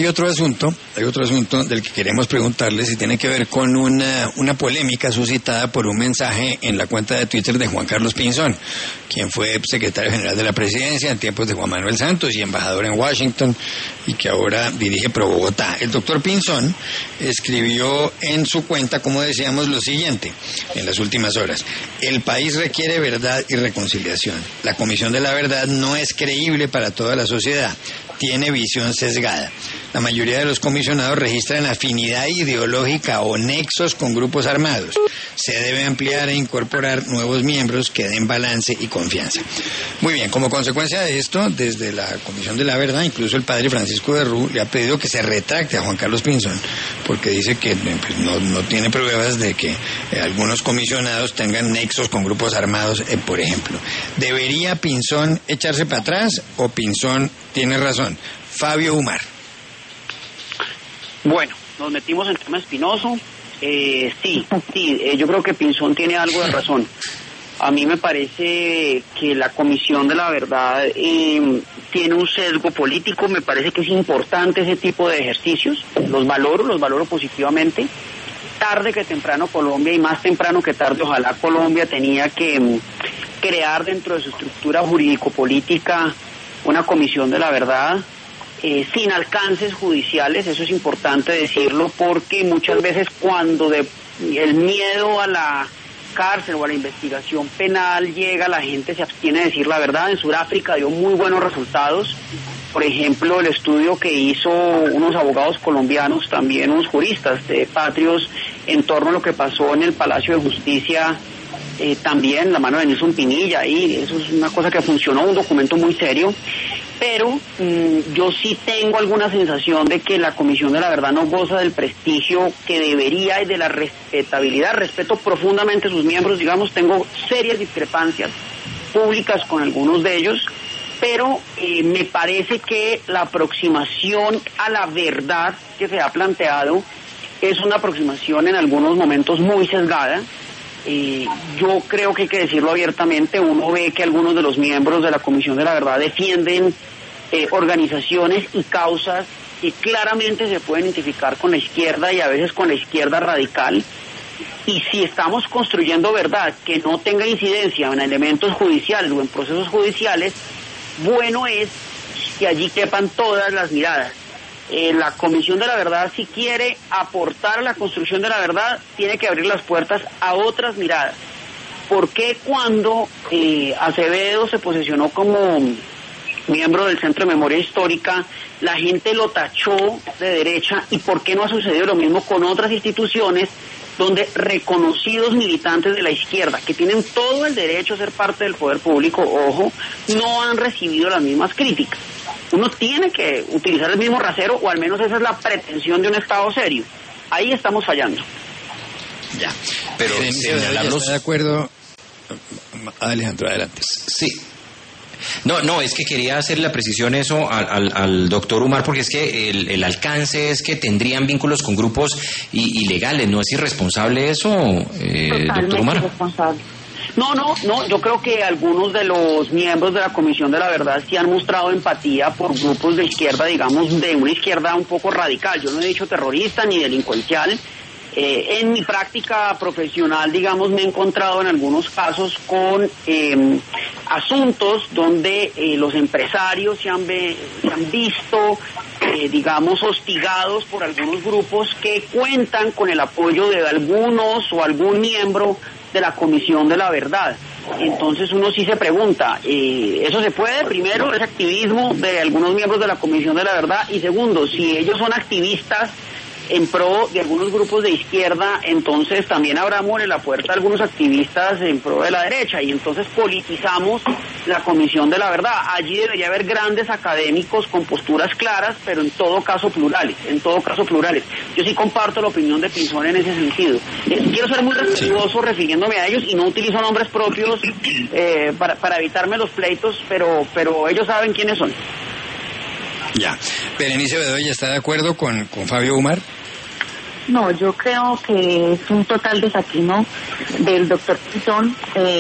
Hay otro asunto del que queremos preguntarles y tiene que ver con una polémica suscitada por un mensaje en la cuenta de Twitter de Juan Carlos Pinzón, quien fue secretario general de la Presidencia en tiempos de Juan Manuel Santos y embajador en Washington y que ahora dirige Pro Bogotá. El doctor Pinzón escribió en su cuenta, como decíamos, lo siguiente en las últimas horas: el país requiere verdad y reconciliación. La Comisión de la Verdad no es creíble para toda la sociedad, tiene visión sesgada. La mayoría de los comisionados registran afinidad ideológica o nexos con grupos armados. Se debe ampliar e incorporar nuevos miembros que den balance y confianza. Muy bien, como consecuencia de esto, desde la Comisión de la Verdad, incluso el padre Francisco de Rú le ha pedido que se retracte a Juan Carlos Pinzón, porque dice que pues, no tiene pruebas de que algunos comisionados tengan nexos con grupos armados, por ejemplo. ¿Debería Pinzón echarse para atrás o Pinzón tiene razón? Fabio Umar. Bueno, nos metimos en tema espinoso. Sí, yo creo que Pinzón tiene algo de razón. A mí me parece que la Comisión de la Verdad tiene un sesgo político. Me parece que es importante ese tipo de ejercicios. Los valoro positivamente. Tarde que temprano Colombia, y más temprano que tarde, ojalá Colombia tenía que crear dentro de su estructura jurídico-política una Comisión de la Verdad. Sin alcances judiciales, eso es importante decirlo, porque muchas veces cuando el miedo a la cárcel o a la investigación penal llega, la gente se abstiene de decir la verdad. En Sudáfrica dio muy buenos resultados. Por ejemplo, el estudio que hizo unos abogados colombianos, también unos juristas patrios, en torno a lo que pasó en el Palacio de Justicia, también la mano de Nilson Pinilla, y eso es una cosa que funcionó, un documento muy serio. Pero yo sí tengo alguna sensación de que la Comisión de la Verdad no goza del prestigio que debería y de la respetabilidad. Respeto profundamente a sus miembros, digamos, tengo serias discrepancias públicas con algunos de ellos, pero me parece que la aproximación a la verdad que se ha planteado es una aproximación en algunos momentos muy sesgada. Yo creo que hay que decirlo abiertamente. Uno ve que algunos de los miembros de la Comisión de la Verdad defienden organizaciones y causas que claramente se pueden identificar con la izquierda y a veces con la izquierda radical. Y si estamos construyendo verdad que no tenga incidencia en elementos judiciales o en procesos judiciales, bueno es que allí quepan todas las miradas. La Comisión de la Verdad, si quiere aportar a la construcción de la verdad, tiene que abrir las puertas a otras miradas. ¿Por qué cuando Acevedo se posicionó como miembro del Centro de Memoria Histórica, la gente lo tachó de derecha? ¿Y por qué no ha sucedido lo mismo con otras instituciones donde reconocidos militantes de la izquierda, que tienen todo el derecho a ser parte del poder público, ojo, no han recibido las mismas críticas? Uno tiene que utilizar el mismo rasero, o al menos esa es la pretensión de un Estado serio. Ahí estamos fallando. Ya, pero señalarlos... ¿Está de acuerdo? Alejandro, adelante. Sí. No, es que quería hacer la precisión eso al doctor Umar, porque es que el alcance es que tendrían vínculos con grupos ilegales. ¿No es irresponsable eso, doctor Umar? Irresponsable. No, yo creo que algunos de los miembros de la Comisión de la Verdad sí han mostrado empatía por grupos de izquierda, digamos, de una izquierda un poco radical. Yo no he dicho terrorista ni delincuencial. En mi práctica profesional, digamos, me he encontrado en algunos casos con asuntos donde los empresarios se han visto, digamos, hostigados por algunos grupos que cuentan con el apoyo de algunos o algún miembro de la Comisión de la Verdad. Entonces uno sí se pregunta, ¿eso se puede? Primero, es activismo de algunos miembros de la Comisión de la Verdad, y segundo, si ellos son activistas en pro de algunos grupos de izquierda, entonces también abramos la puerta a algunos activistas en pro de la derecha, y entonces politizamos la Comisión de la Verdad. Allí debería haber grandes académicos con posturas claras, pero en todo caso plurales. Yo sí comparto la opinión de Pinzón en ese sentido. Quiero ser muy respetuoso refiriéndome a ellos y no utilizo nombres propios para evitarme los pleitos, pero ellos saben quiénes son. Ya. Berenice Bedoya, ¿está de acuerdo con Fabio Umar? No, yo creo que es un total desatino del doctor Pinzón.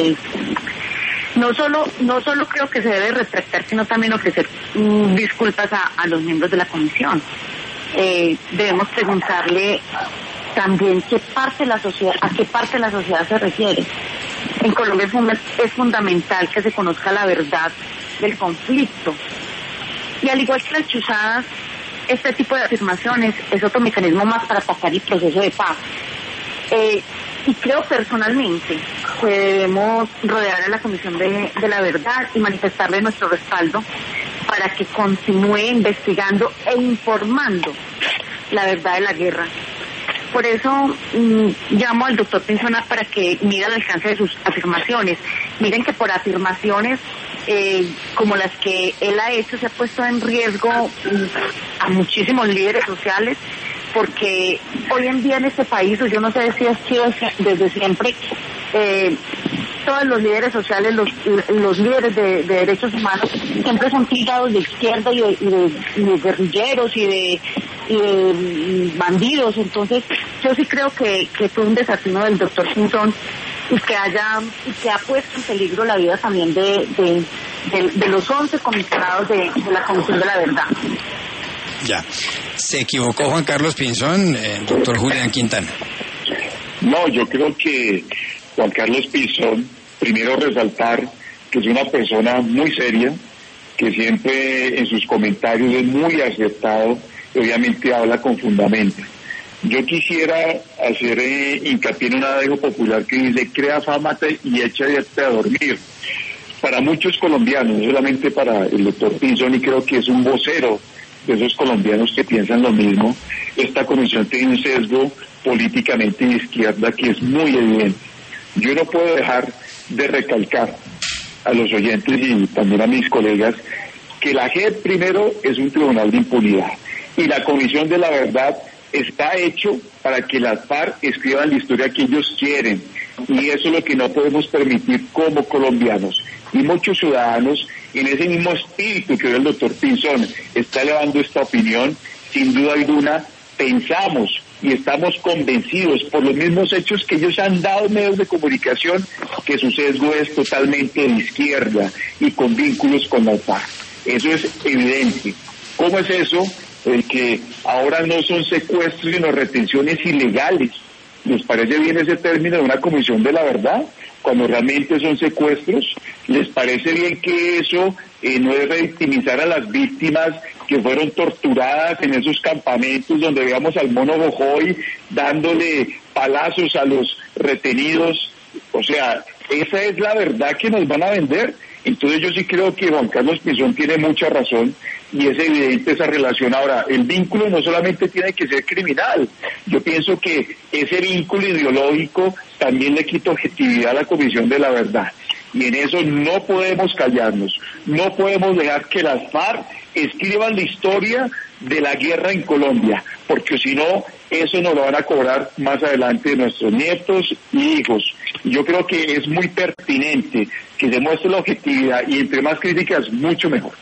No solo creo que se debe retractar, sino también ofrecer disculpas a los miembros de la comisión. debemos preguntarle también a qué parte de la sociedad se refiere. En Colombia es fundamental que se conozca la verdad del conflicto. Y al igual que las chuzadas, este tipo de afirmaciones es otro mecanismo más para atacar el proceso de paz. Y creo personalmente que debemos rodear a la Comisión de la Verdad y manifestarle nuestro respaldo para que continúe investigando e informando la verdad de la guerra. Por eso llamo al doctor Pinzón para que mire el alcance de sus afirmaciones. Miren que por afirmaciones como las que él ha hecho se ha puesto en riesgo a muchísimos líderes sociales, porque hoy en día en este país, yo no sé si ha sido desde siempre, todos los líderes sociales, los líderes de derechos humanos siempre son tildados de izquierda y de guerrilleros y de bandidos. Entonces yo sí creo que fue un desatino del doctor Pinzón y que ha puesto en peligro la vida también de los 11 comisionados de la Comisión de la Verdad. Ya. ¿Se equivocó Juan Carlos Pinzón, doctor Julián Quintana? No, yo creo que Juan Carlos Pinzón, primero resaltar que es una persona muy seria, que siempre en sus comentarios es muy acertado, y obviamente habla con fundamento. Yo quisiera hacer hincapié en un adagio popular que dice: crea fama y échate a dormir. Para muchos colombianos, no solamente para el doctor Pinzón, y creo que es un vocero de esos colombianos que piensan lo mismo, esta comisión tiene un sesgo políticamente de izquierda que es muy evidente. Yo no puedo dejar de recalcar a los oyentes y también a mis colegas que la JEP primero es un tribunal de impunidad y la Comisión de la Verdad está hecho para que las FARC escriban la historia que ellos quieren, y eso es lo que no podemos permitir como colombianos. Y muchos ciudadanos, en ese mismo espíritu que ve el doctor Pinzón, está elevando esta opinión, sin duda alguna pensamos y estamos convencidos por los mismos hechos que ellos han dado en medios de comunicación, que su sesgo es totalmente de izquierda y con vínculos con la FARC. Eso es evidente. ¿Cómo es eso? El que ahora no son secuestros sino retenciones ilegales. ¿Les parece bien ese término de una Comisión de la Verdad? Cuando realmente son secuestros. ¿Les parece bien que eso no es revictimizar a las víctimas que fueron torturadas en esos campamentos donde veíamos al mono Bojoy dándole palazos a los retenidos? O sea, esa es la verdad que nos van a vender. Entonces yo sí creo que Juan Carlos Pinzón tiene mucha razón y es evidente esa relación. Ahora, el vínculo no solamente tiene que ser criminal, yo pienso que ese vínculo ideológico también le quita objetividad a la Comisión de la Verdad, y en eso no podemos callarnos, no podemos dejar que las FARC escriban la historia de la guerra en Colombia, porque si no, eso nos lo van a cobrar más adelante nuestros nietos y hijos. Y yo creo que es muy pertinente que se muestre la objetividad, y entre más críticas, mucho mejor.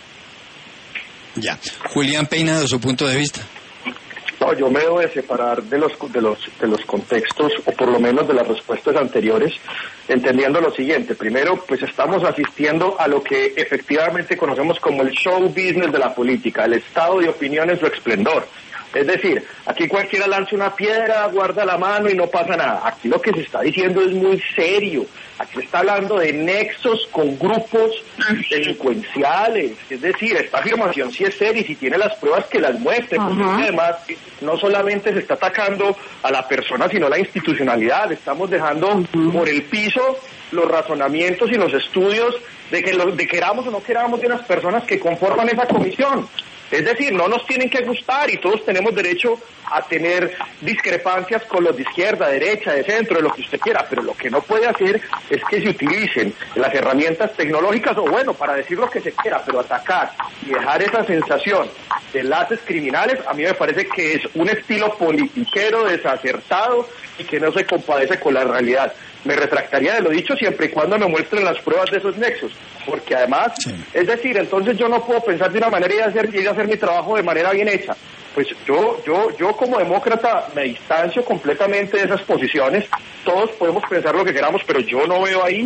Ya. Julián Peinado, su punto de vista. No, yo me debo de separar de los contextos, o por lo menos de las respuestas anteriores, entendiendo lo siguiente. Primero, pues estamos asistiendo a lo que efectivamente conocemos como el show business de la política, el estado de opinión en su esplendor. Es decir, aquí cualquiera lanza una piedra, guarda la mano y no pasa nada. Aquí lo que se está diciendo es muy serio. Aquí se está hablando de nexos con grupos delincuenciales. Es decir, esta afirmación sí es seria y si tiene las pruebas que las muestre. Porque además no solamente se está atacando a la persona, sino a la institucionalidad. Estamos dejando por el piso los razonamientos y los estudios de queramos o no queramos de unas personas que conforman esa comisión. Es decir, no nos tienen que gustar y todos tenemos derecho a tener discrepancias con los de izquierda, derecha, de centro, de lo que usted quiera, pero lo que no puede hacer es que se utilicen las herramientas tecnológicas, o bueno, para decir lo que se quiera, pero atacar y dejar esa sensación de enlaces criminales, a mí me parece que es un estilo politiquero desacertado y que no se compadece con la realidad. Me retractaría de lo dicho siempre y cuando me muestren las pruebas de esos nexos, porque además, es decir, entonces yo no puedo pensar de una manera y hacer mi trabajo de manera bien hecha. Pues yo como demócrata me distancio completamente de esas posiciones. Todos podemos pensar lo que queramos, pero yo no veo ahí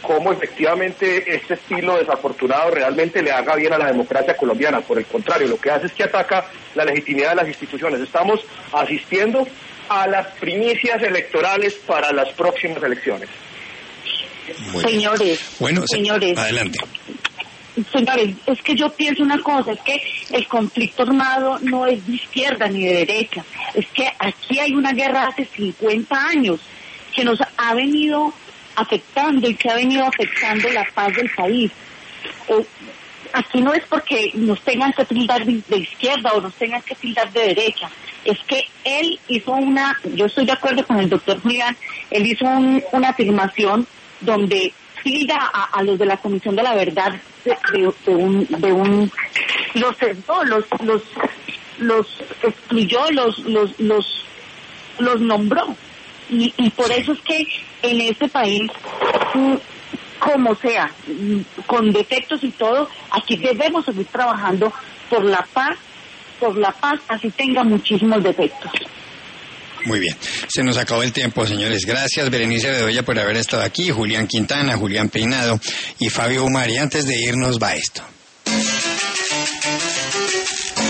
cómo efectivamente este estilo desafortunado realmente le haga bien a la democracia colombiana. Por el contrario, lo que hace es que ataca la legitimidad de las instituciones. Estamos asistiendo a las primicias electorales para las próximas elecciones. Señores, bueno, señores, adelante. Señores, es que yo pienso una cosa, es que el conflicto armado no es de izquierda ni de derecha, es que aquí hay una guerra hace 50 años que nos ha venido afectando y que ha venido afectando la paz del país. Aquí no es porque nos tengan que tildar de izquierda o nos tengan que tildar de derecha, es que él hizo yo estoy de acuerdo con el doctor Julián, él hizo una afirmación donde tilda a los de la Comisión de la Verdad los sesgó, los excluyó, los nombró, y por eso es que en este país, como sea, con defectos y todo, aquí debemos seguir trabajando por la paz, así tenga muchísimos defectos. Muy bien, se nos acabó el tiempo, señores. Gracias, Berenice Bedoya, por haber estado aquí, Julián Quintana, Julián Peinado y Fabio Umar. Y antes de irnos va esto.